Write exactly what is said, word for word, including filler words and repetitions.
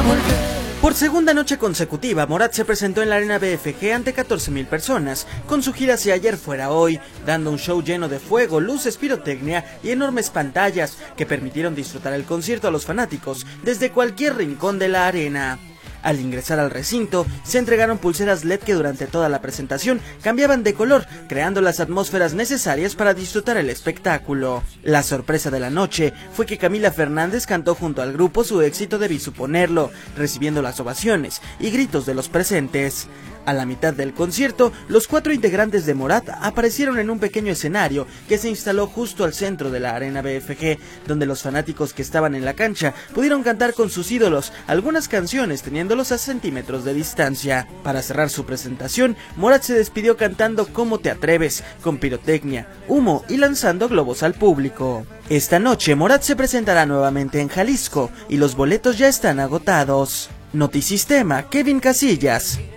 a volver. Por segunda noche consecutiva, Morat se presentó en la Arena B F G ante catorce mil personas, con su gira Si Ayer Fuera Hoy, dando un show lleno de fuego, luces, pirotecnia y enormes pantallas que permitieron disfrutar el concierto a los fanáticos desde cualquier rincón de la arena. Al ingresar al recinto, se entregaron pulseras L E D que durante toda la presentación cambiaban de color, creando las atmósferas necesarias para disfrutar el espectáculo. La sorpresa de la noche fue que Camila Fernández cantó junto al grupo su éxito Debí Suponerlo, recibiendo las ovaciones y gritos de los presentes. A la mitad del concierto, los cuatro integrantes de Morat aparecieron en un pequeño escenario que se instaló justo al centro de la Arena B F G, donde los fanáticos que estaban en la cancha pudieron cantar con sus ídolos algunas canciones teniéndolos a centímetros de distancia. Para cerrar su presentación, Morat se despidió cantando ¿Cómo te atreves?, con pirotecnia, humo y lanzando globos al público. Esta noche Morat se presentará nuevamente en Jalisco y los boletos ya están agotados. Notisistema, Kevin Casillas.